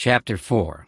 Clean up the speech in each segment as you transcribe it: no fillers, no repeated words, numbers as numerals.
Chapter 4.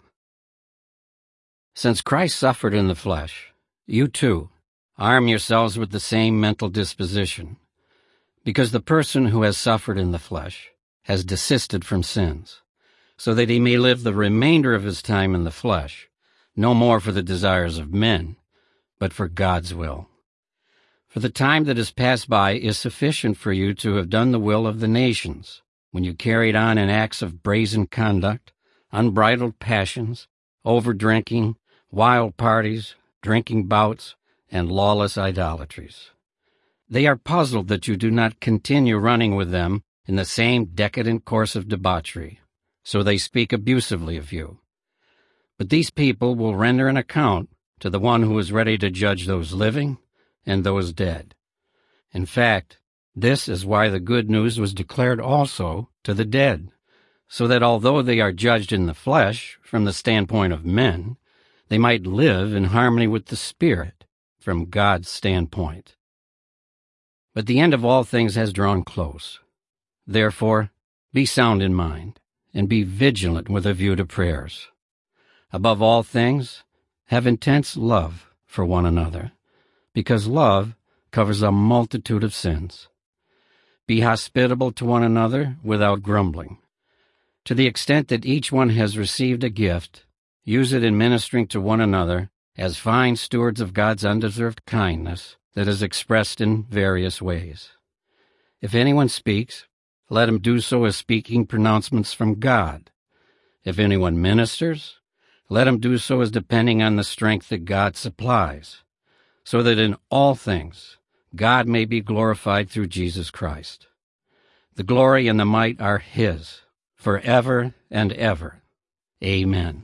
Since Christ suffered in the flesh, you too arm yourselves with the same mental disposition, because the person who has suffered in the flesh has desisted from sins, so that he may live the remainder of his time in the flesh, no more for the desires of men, but for God's will. For the time that has passed by is sufficient for you to have done the will of the nations, when you carried on in acts of brazen conduct, unbridled passions, over-drinking, wild parties, drinking bouts, and lawless idolatries. They are puzzled that you do not continue running with them in the same decadent course of debauchery, so they speak abusively of you. But these people will render an account to the one who is ready to judge those living and those dead. In fact, this is why the good news was declared also to the dead, so that although they are judged in the flesh from the standpoint of men, they might live in harmony with the Spirit from God's standpoint. But the end of all things has drawn close. Therefore, be sound in mind, and be vigilant with a view to prayers. Above all things, have intense love for one another, because love covers a multitude of sins. Be hospitable to one another without grumbling. To the extent that each one has received a gift, use it in ministering to one another as fine stewards of God's undeserved kindness that is expressed in various ways. If anyone speaks, let him do so as speaking pronouncements from God. If anyone ministers, let him do so as depending on the strength that God supplies, so that in all things God may be glorified through Jesus Christ. The glory and the might are His, forever and ever. Amen.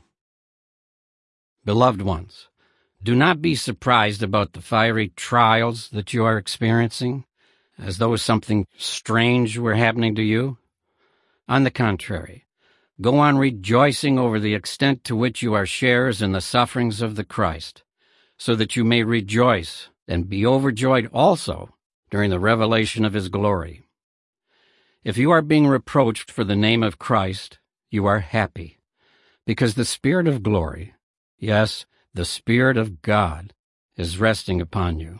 Beloved ones, do not be surprised about the fiery trials that you are experiencing, as though something strange were happening to you. On the contrary, go on rejoicing over the extent to which you are sharers in the sufferings of the Christ, so that you may rejoice and be overjoyed also during the revelation of His glory. If you are being reproached for the name of Christ, you are happy, because the Spirit of glory, yes, the Spirit of God, is resting upon you.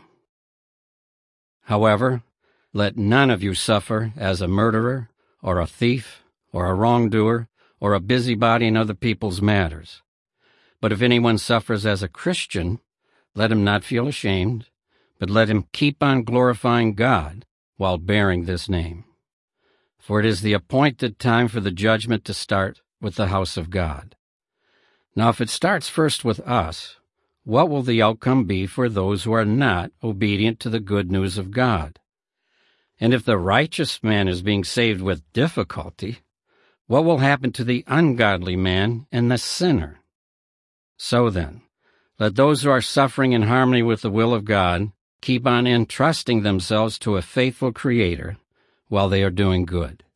However, let none of you suffer as a murderer, or a thief, or a wrongdoer, or a busybody in other people's matters. But if anyone suffers as a Christian, let him not feel ashamed, but let him keep on glorifying God while bearing this name. For it is the appointed time for the judgment to start with the house of God. Now if it starts first with us, what will the outcome be for those who are not obedient to the good news of God? And if the righteous man is being saved with difficulty, what will happen to the ungodly man and the sinner? So then, let those who are suffering in harmony with the will of God keep on entrusting themselves to a faithful Creator while they are doing good.